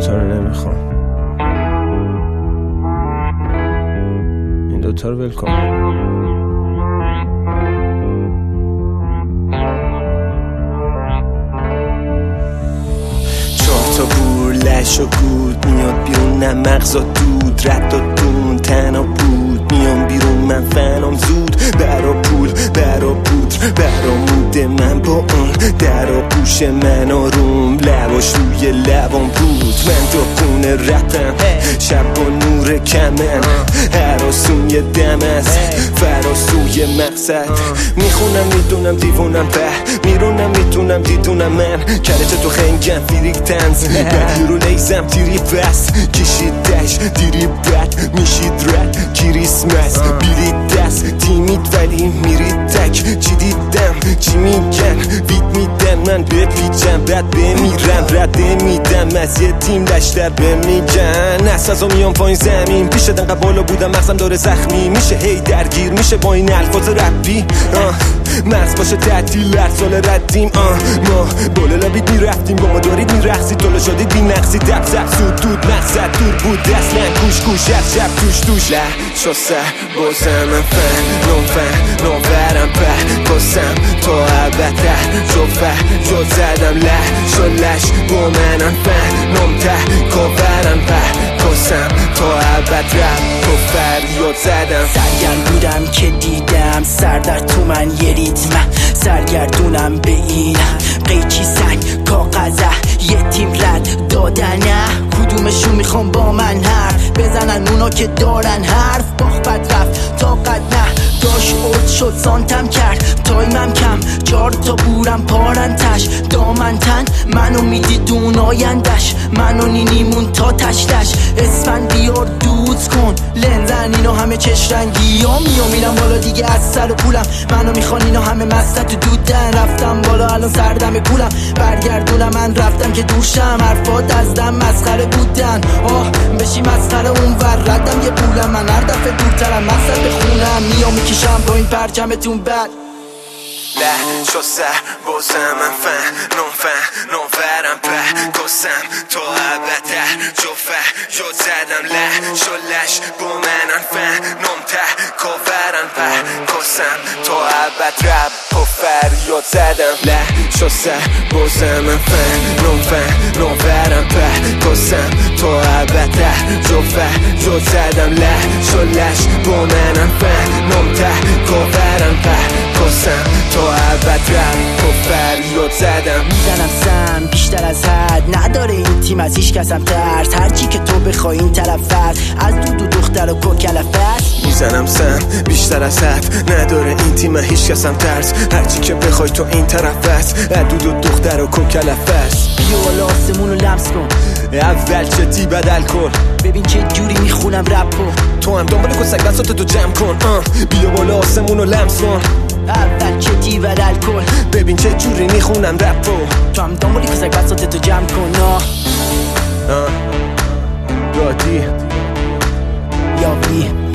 دوتا رو نمیخوام، این دوتا رو ول کن. چهار تا بور لش و گود میاد بیرون، نه مغزا دود رد و دون تنها بود میام بیرون، من فنام زود برا پول برا پودر برا موده، من با اون در و گوش من آروم لباش روی لبام بود، من تو خونه رپم شب با نور کمن هراسون یه دم از فراسوی مقصد میخونم میدونم دیوونم به میرونم میتونم دیدونم من کرچه تو خنگم فیریک تنز بدی رو لیزم تیری بس کشیدش دیری بد میشید رد کریسمس بیرید دست تیمید ولی میرید تک چی دیدم چی میگن وید میدن من بپیچم بعد بمیرم رده میدم از یه تیم لشتر بمیگن اساسا میام پایین زمین پیش دنقه بالا بودم مغزم داره زخمی میشه هی درگیر میشه با این الفاظ رپی مغز باشه تعطیل هر سال ردیم ما بالا لابید میرفتیم با ما دارید میرخصید طول شدید بی نقصی دب زب سود دود مقصد دور بود اصلا گوش گوش هر شب توش توش شسه بازم من فن نوورم به باسم تا عبده جوفه جو زدم شلش با منم فن نمته کافرم به باسم تا عبد رب تو فریاد زدم سرگرم بودم که دیدم سر در تو من یه ریتم سرگردونم به این قیچی سنگ کاغذه یه تیم رد دادنه کدومشون میخوام با من حرف بزنن اونا که دارن حرف باخ بد رفت طاقت نه داش اوت شد سانتم کرد تایمم کم 4 تا بورم پارنتش دامن تن منو میدیدون آیندش منو نینیمون تا تشتش اسفن بیار دوز کن لنزن اینو همه چش رنگی ها میرم بالا دیگه از سر و پولم منو میخوان اینا همه مستت دودن رفتم بالا الان سردم پولم برگردونم من رفتم که دورشم حرفات از دم مسخره بودن بشی مسخره اون ور ردم یه پولم من هر دفعه دورترم مقصد بخونم میام میکشم با این پرچمتون بد شسه بازم من فن نوورم به کسم تا عبده جوفه جو زدم شلش با منم فن نمته کافرم به کسم تا عبد رب تو فریاد زدم شسه بازم من فن نوورم به کسم تا عبده جوفه جو زدم شلش با منم فن نمته کافرم به کسم تا عبد رب تو فریاد زدم میزنم سم بیشتر از حد نداره این تیم از هیچ کسم ترس هرچی که تو بخوای این طرف است از دو دختر و کوکلف است میزنم سم بیشتر از حد نداره این تیم هیچ کسم ترس هرچی که بخوای تو این طرف است از دو دختر و کوکلف است بیا بالا آسمون رو لمس کن اول چتی بدل کن ببین چه جوری میخونم رپو تو هم دنبال کسک بساتتو جمع کن بیا بالا آسمون رو لمس کن اول چتی بدل کن ببین چه جوری میخونم رپو تو هم دنبالی کسک بساتتو جمع کن دادی یا وی